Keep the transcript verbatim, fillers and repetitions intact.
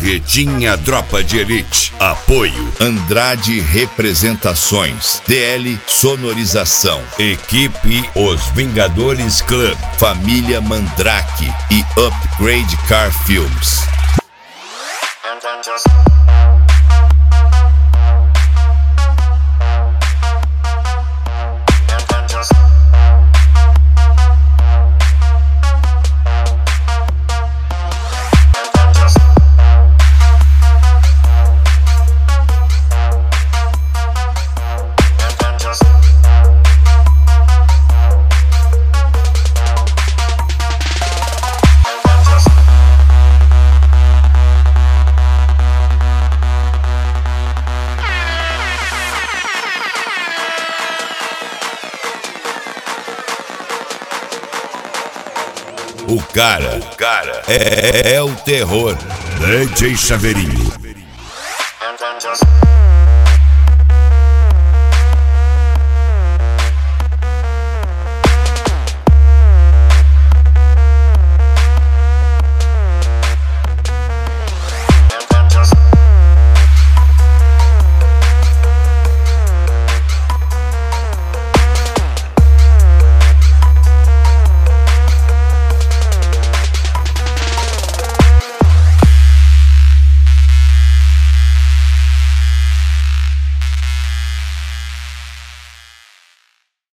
Carretinha Tropa de Elite. Apoio Andrade Representações, D L Sonorização, Equipe Os Vingadores Club, Família Mandrake e Upgrade Car Films. O cara, o cara é, é, é o terror. D J Chaveirinho.